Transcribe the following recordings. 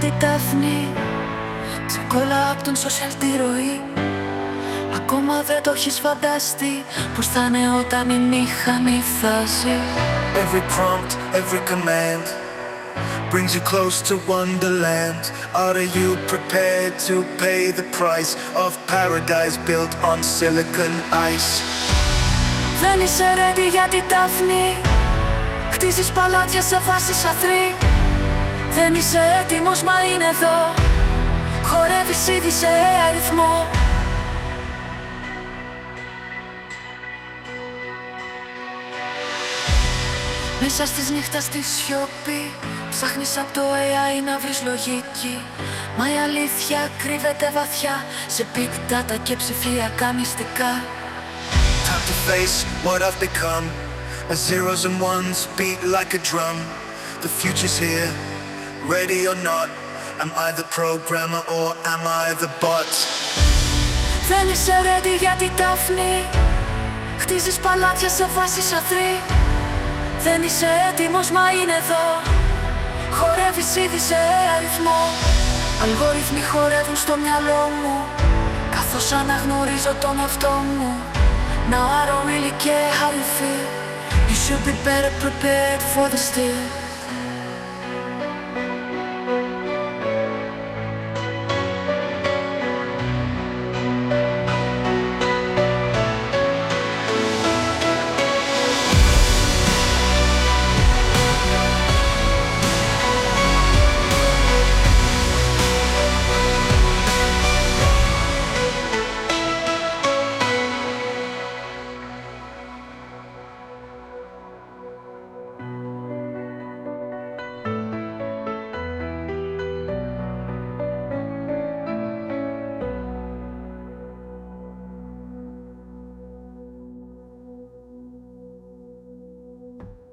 τη τάφνη, ξεκολλά απ' τον social τη ροή. Ακόμα δεν το έχεις φανταστεί πως θα είναι όταν η μηχανή θα ζει. Every prompt, every command brings you close to wonderland. Are you prepared to pay the price of paradise built on silicon ice? Δεν είσαι ready για την τάφνη, χτίζεις παλάτια σε βάσεις αθρή. Δεν είσαι έτοιμος, μα είναι εδώ, χορεύεις ήδη σε αριθμό. Μέσα στις νύχτας στη σιωπή ψάχνεις απ' το AI να βρεις λογική. Μα η αλήθεια κρύβεται βαθιά σε big data και ψηφιακά μυστικά. Time to face what I've become. As zeros and ones beat like a drum. The future's here, ready or not. Am I the programmer or am I the bot? Δεν είσαι ready για την τάφνη, χτίζεις παλάτια σε βάσεις αθρή. Δεν είσαι έτοιμος, μα είναι εδώ, χορεύεις ήδη σε αριθμό. Αλγόριθμοι χορεύουν στο μυαλό μου, καθώς αναγνωρίζω τον εαυτό μου. Now I don't really care how you feel. You should be better prepared for the still.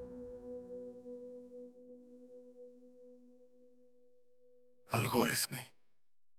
Αλγόριθμοι.